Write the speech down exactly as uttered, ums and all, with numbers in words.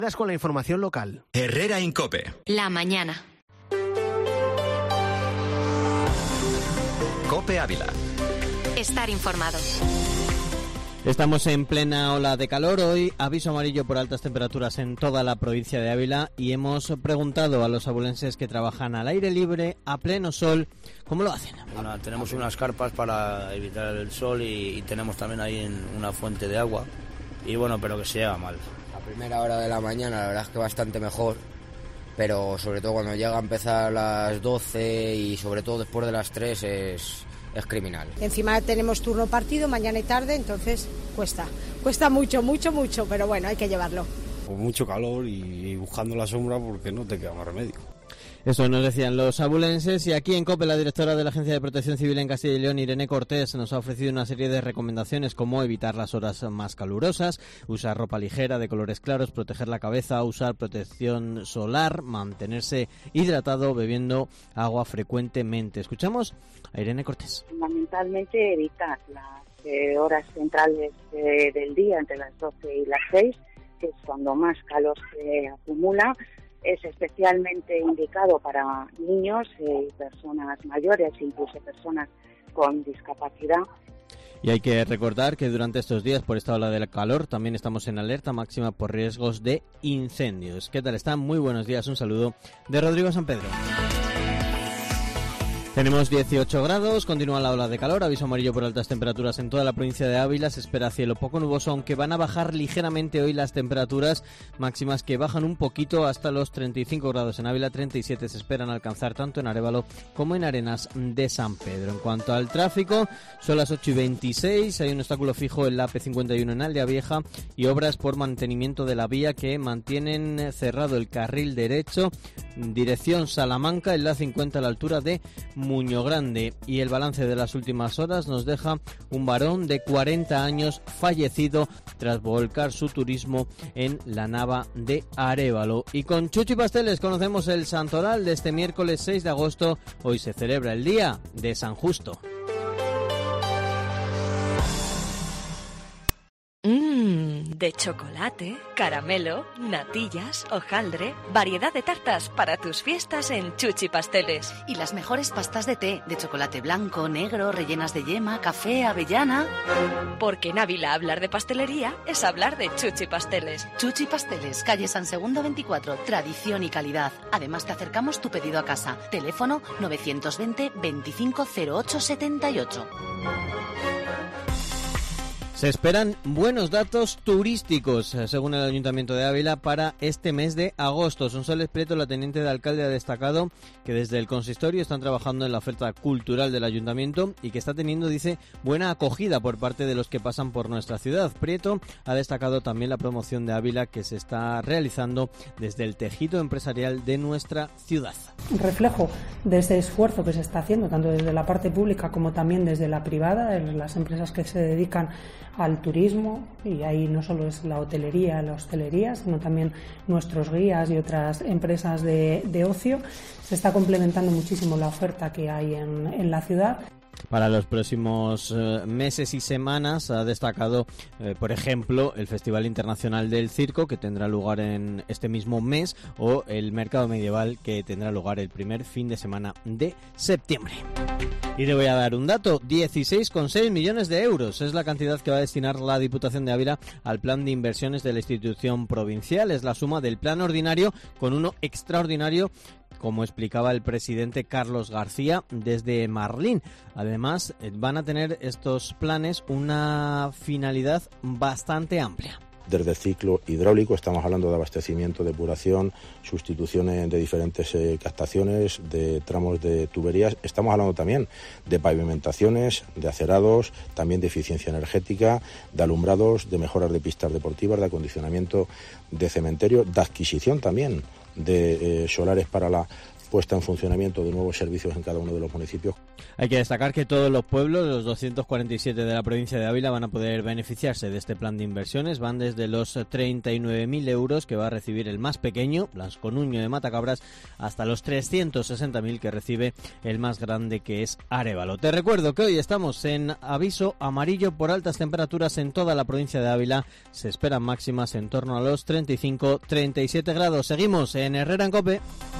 Con la información local. Herrera Incope. La mañana. Cope Ávila. Estar informado. Estamos en plena ola de calor hoy, aviso amarillo por altas temperaturas en toda la provincia de Ávila y hemos preguntado a los abulenses que trabajan al aire libre, a pleno sol, ¿cómo lo hacen? Bueno, tenemos unas carpas para evitar el sol y, y tenemos también ahí una fuente de agua y bueno, pero que se lleva mal. A primera hora de la mañana la verdad es que bastante mejor, pero sobre todo cuando llega a empezar a las doce y sobre todo después de las tres es... es criminal. Encima tenemos turno partido mañana y tarde, entonces cuesta, cuesta mucho, mucho, mucho, pero bueno, hay que llevarlo. Con mucho calor y buscando la sombra porque no te queda más remedio. Eso nos decían los abulenses y aquí en COPE la directora de la Agencia de Protección Civil en Castilla y León, Irene Cortés, nos ha ofrecido una serie de recomendaciones como evitar las horas más calurosas, usar ropa ligera de colores claros, proteger la cabeza, usar protección solar, mantenerse hidratado bebiendo agua frecuentemente. Escuchamos a Irene Cortés. Fundamentalmente evitar las eh, horas centrales eh, del día entre las doce y las seis, que es cuando más calor se acumula. Es especialmente indicado para niños y personas mayores, incluso personas con discapacidad. Y hay que recordar que durante estos días, por esta ola del calor, también estamos en alerta máxima por riesgos de incendios. ¿Qué tal están? Muy buenos días. Un saludo de Rodrigo San Pedro. Tenemos dieciocho grados, continúa la ola de calor, aviso amarillo por altas temperaturas en toda la provincia de Ávila, se espera cielo poco nuboso, aunque van a bajar ligeramente hoy las temperaturas máximas que bajan un poquito hasta los treinta y cinco grados en Ávila, treinta y siete se esperan alcanzar tanto en Arévalo como en Arenas de San Pedro. En cuanto al tráfico, son las ocho y veintiséis, hay un obstáculo fijo en la A P cincuenta y uno en Aldea Vieja y obras por mantenimiento de la vía que mantienen cerrado el carril derecho, dirección Salamanca, en la cincuenta a la altura de Muño Grande. Y el balance de las últimas horas nos deja un varón de cuarenta años fallecido tras volcar su turismo en la Nava de Arévalo. Y con Chuchi Pasteles conocemos el santoral de este miércoles seis de agosto. Hoy se celebra el Día de San Justo. Mmm, de chocolate, caramelo, natillas, hojaldre, variedad de tartas para tus fiestas en Chuchi Pasteles. Y las mejores pastas de té, de chocolate blanco, negro, rellenas de yema, café, avellana. Porque en Ávila hablar de pastelería es hablar de Chuchi Pasteles. Chuchi Pasteles, calle San Segundo veinticuatro, tradición y calidad. Además te acercamos tu pedido a casa. Teléfono novecientos veinte veinticinco cero ocho setenta y ocho. Se esperan buenos datos turísticos, según el Ayuntamiento de Ávila, para este mes de agosto. Sonsoles Prieto, la teniente de alcalde, ha destacado que desde el consistorio están trabajando en la oferta cultural del Ayuntamiento y que está teniendo, dice, buena acogida por parte de los que pasan por nuestra ciudad. Prieto ha destacado también la promoción de Ávila que se está realizando desde el tejido empresarial de nuestra ciudad. Un reflejo de ese esfuerzo que se está haciendo, tanto desde la parte pública como también desde la privada, en las empresas que se dedican al turismo, y ahí no solo es la hotelería, la hostelería, sino también nuestros guías y otras empresas de, de ocio. Se está complementando muchísimo la oferta que hay en, en la ciudad. Para los próximos eh, meses y semanas ha destacado, eh, por ejemplo, el Festival Internacional del Circo, que tendrá lugar en este mismo mes, o el Mercado Medieval, que tendrá lugar el primer fin de semana de septiembre. Y le voy a dar un dato, dieciséis coma seis millones de euros es la cantidad que va a destinar la Diputación de Ávila al plan de inversiones de la institución provincial. Es la suma del plan ordinario con uno extraordinario, como explicaba el presidente Carlos García desde Marlín. Además, van a tener estos planes una finalidad bastante amplia. Desde el ciclo hidráulico estamos hablando de abastecimiento, depuración, sustituciones de diferentes eh, captaciones, de tramos de tuberías. Estamos hablando también de pavimentaciones, de acerados, también de eficiencia energética, de alumbrados, de mejoras de pistas deportivas, de acondicionamiento de cementerio, de adquisición también de eh, solares para la puesta en funcionamiento de nuevos servicios en cada uno de los municipios. Hay que destacar que todos los pueblos, los doscientos cuarenta y siete de la provincia de Ávila, van a poder beneficiarse de este plan de inversiones. Van desde los treinta y nueve mil euros que va a recibir el más pequeño, Blasconuño de Matacabras, hasta los trescientos sesenta mil que recibe el más grande, que es Arévalo. Te recuerdo que hoy estamos en aviso amarillo por altas temperaturas en toda la provincia de Ávila. Se esperan máximas en torno a los treinta y cinco a treinta y siete grados. Seguimos en Herrera en COPE.